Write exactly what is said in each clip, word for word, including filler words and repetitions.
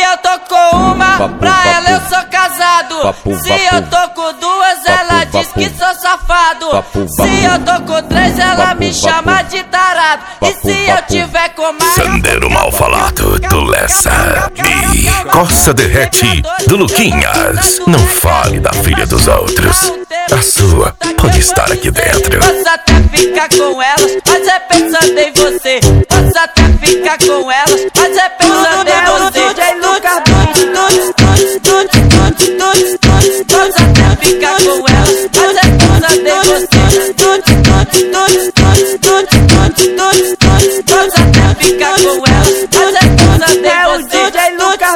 eu tô com uma, Papo, pra papo. ela eu sou casado. Papo, Se papo. eu tô com duas, Papo, ela diz papo. que sou safado. Papo, papo. Se eu tô com três, ela Papo, me papo. chama de tarado. E Papo, se eu papo. tiver com mais, Sandeiro mal falado do Lessa e Costa Derrete do Luquinhas. Não fale da filha dos outros. A sua pode estar aqui dentro. Posso até ficar com elas, mas é pensando em você. Posso até ficar com elas, mas é pensando em você. D J Lucas posso até ficar com elas, mas é pensando em você. Posso até ficar com elas, mas é pensando em você. D J Lucas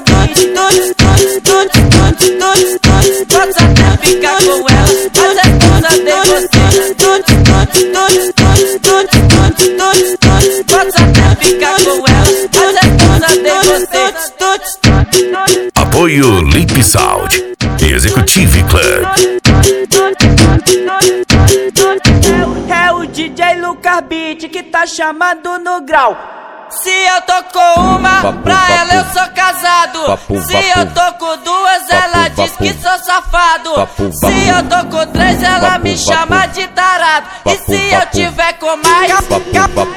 posso até ficar com elas, mas é pensando em você. Posso até ficar com elas, mas é pensando em você. Apoio Lip Sound Executive Club. É o D J Lucas Beat que tá chamando no grau. Se eu tô com uma, Papo, pra papo. ela eu sou casado. Papo, Se papo. eu tô com duas, ela Papo, diz papo. que sou safado. Papo, papo. Se eu tô com três, ela Papo, me papo. chama de tarado. E Papo, se eu papo. tiver com mais, Papo, papo.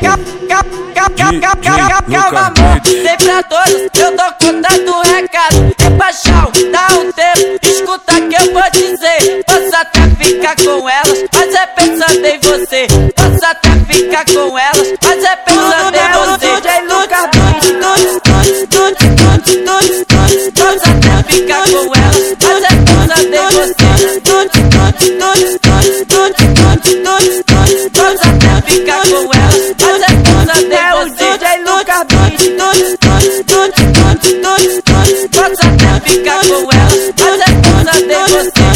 calma amor, vem pra todos, eu dou conta do recado. E paixão, dá um tempo, escuta que eu vou dizer. Posso até ficar com elas, mas é pensando em você. Posso até ficar com elas, mas é pensando em você. D J Lucas posso até ficar com elas, mas é pensando em você. Posso até ficar com elas, mas é pensando em você. D J Lucas posso até ficar com elas, mas é pensando em você.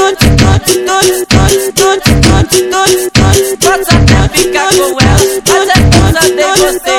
Posso até ficar com elas, mas é pensando em você.